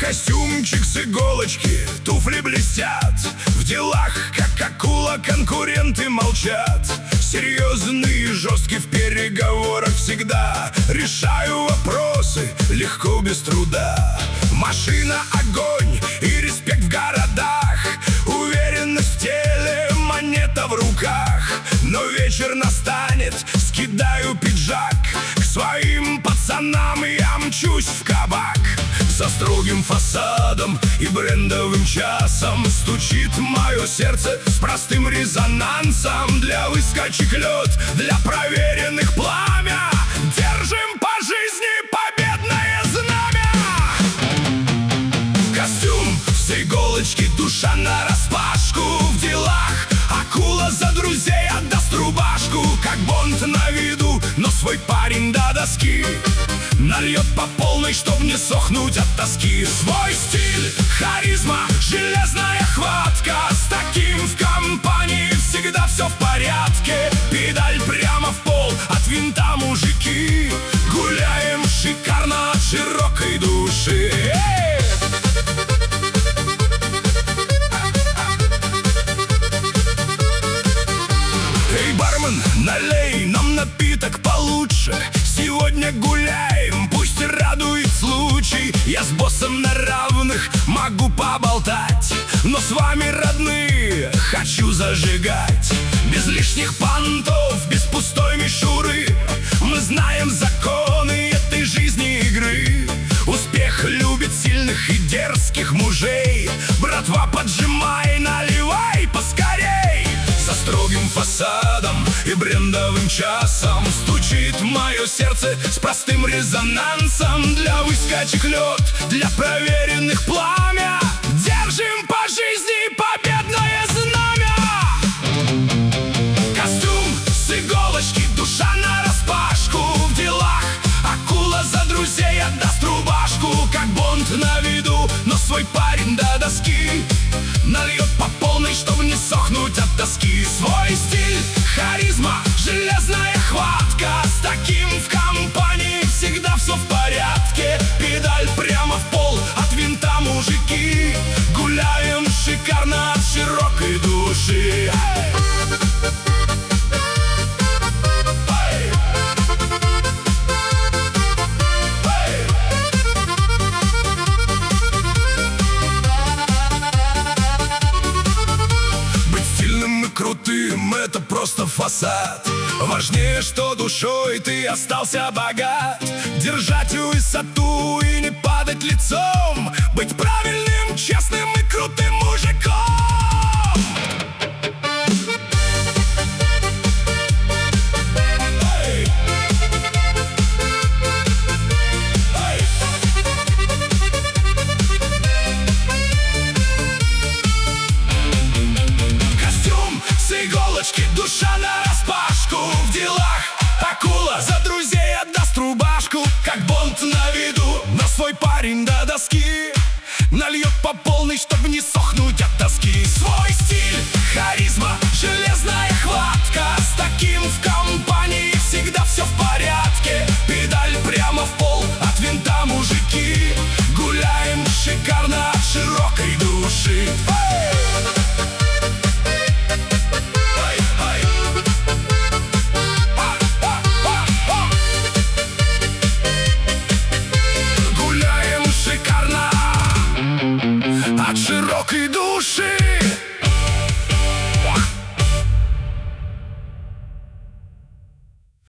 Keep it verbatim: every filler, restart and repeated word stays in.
Костюмчик с иголочки, туфли блестят. В делах, как акула, конкуренты молчат. Серьезный и жесткий в переговорах всегда. Решаю вопросы легко, без труда. Машина — огонь и респект в городах. Уверенность в теле, монета в руках. Но вечер настанет, скидаю пиджак. К своим пацанам я мчусь в кабак. За строгим фасадом и брендовым часом стучит мое сердце с простым резонансом. Для выскочек лед, для проверенных пламя. Держим по жизни победное знамя. Костюм с иголочки, душа нараспашку. В делах акула за друзей отдаст рубашку. Как Бонд на виду, но свой парень до доски. Нальет по полной, чтоб не сохнуть от тоски. Свой стиль, харизма, железная хватка. С таким в компании всегда все в порядке. Педаль прямо в пол, от винта мужики. Гуляем шикарно от широкой души. Эй! Эй, бармен, налей нам напиток получше. Сегодня гуляем, пусть радует случай. Я с боссом на равных могу поболтать, но с вами, родные, хочу зажигать. Без лишних понтов, без пустой мишуры. Мы знаем законы этой жизни игры. Успех любит сильных и дерзких мужей. Братва, поджимай, наливай поскорей. За строгим фасадом и брендовым часом стучит мое сердце с простым резонансом. Для выскочек лед, для проверенных пламя. Держим по жизни победное знамя. Костюм с иголочки, душа нараспашку. В делах акула за друзей отдаст рубашку. Как Бонд на виду, но свой парень до доски. Нальет по полной, чтобы не сохнуть от тоски. Свой стиль, харизма, железная хватка. С таким в компании всегда все в порядке. Педаль прямо в пол, от винта мужики. Гуляем шикарно от широкой души. Крутым — это просто фасад. Важнее, что душой ты остался богат. Держать высоту и не падать лицом. Быть правильным, честным и крутым мужиком. Душа нараспашку. В делах акула за друзей отдаст рубашку. Как Бонд на виду, но свой парень до доски. Нальет по полной, чтобы не сохнуть от тоски. Свой стиль, харизма, железная хватка. С таким в компании всегда все в порядке. Педаль прямо в пол, от винта мужики. Гуляем шикарно от широкой души. Эй!